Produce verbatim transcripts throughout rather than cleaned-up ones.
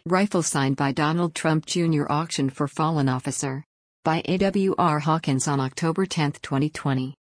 Rifle signed by Donald Trump Junior auctioned for fallen officer. By A W R Hawkins on October tenth, twenty twenty.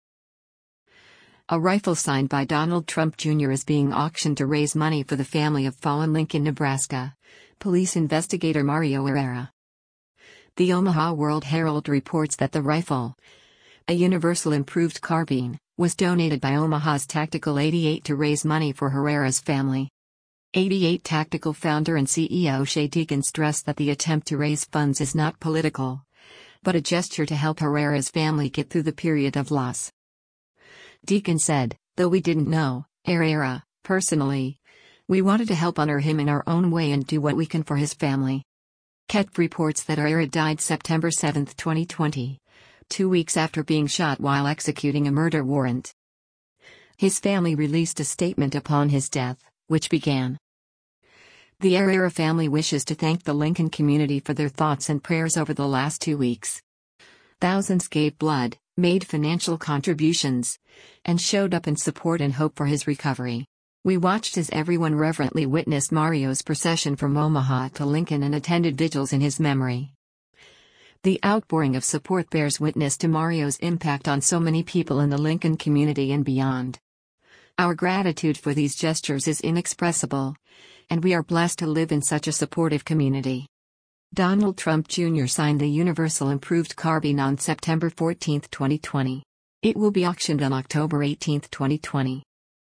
A rifle signed by Donald Trump Junior is being auctioned to raise money for the family of fallen Lincoln, Nebraska. Police investigator Mario Herrera. The Omaha World Herald reports that the rifle, a Universal Improved Carbine, was donated by Omaha's Tactical eighty-eight to raise money for Herrera's family. eighty-eight Tactical founder and C E O Shea Deacon stressed that the attempt to raise funds is not political, but a gesture to help Herrera's family get through the period of loss. Deacon said, "Though we didn't know Herrera personally, we wanted to help honor him in our own way and do what we can for his family." K E T reports that Herrera died September seventh, twenty twenty, two weeks after being shot while executing a murder warrant. His family released a statement upon his death, which began, "The Herrera family wishes to thank the Lincoln community for their thoughts and prayers over the last two weeks. Thousands gave blood, made financial contributions, and showed up in support and hope for his recovery. We watched as everyone reverently witnessed Mario's procession from Omaha to Lincoln and attended vigils in his memory. The outpouring of support bears witness to Mario's impact on so many people in the Lincoln community and beyond. Our gratitude for these gestures is inexpressible, and we are blessed to live in such a supportive community." Donald Trump Junior signed the Universal Improved Carbine on September fourteenth, twenty twenty. It will be auctioned on October eighteenth, twenty twenty.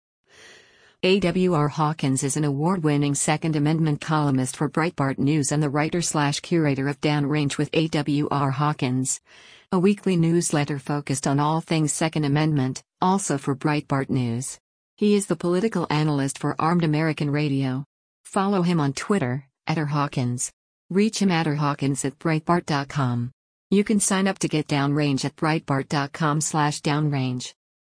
A W R Hawkins is an award-winning Second Amendment columnist for Breitbart News and the writer-slash-curator of Downrange with A W R Hawkins, a weekly newsletter focused on all things Second Amendment, also for Breitbart News. He is the political analyst for Armed American Radio. Follow him on Twitter, at R Hawkins. Reach him at r hawkins at breitbart dot com. You can sign up to get Downrange at breitbart dot com slash downrange.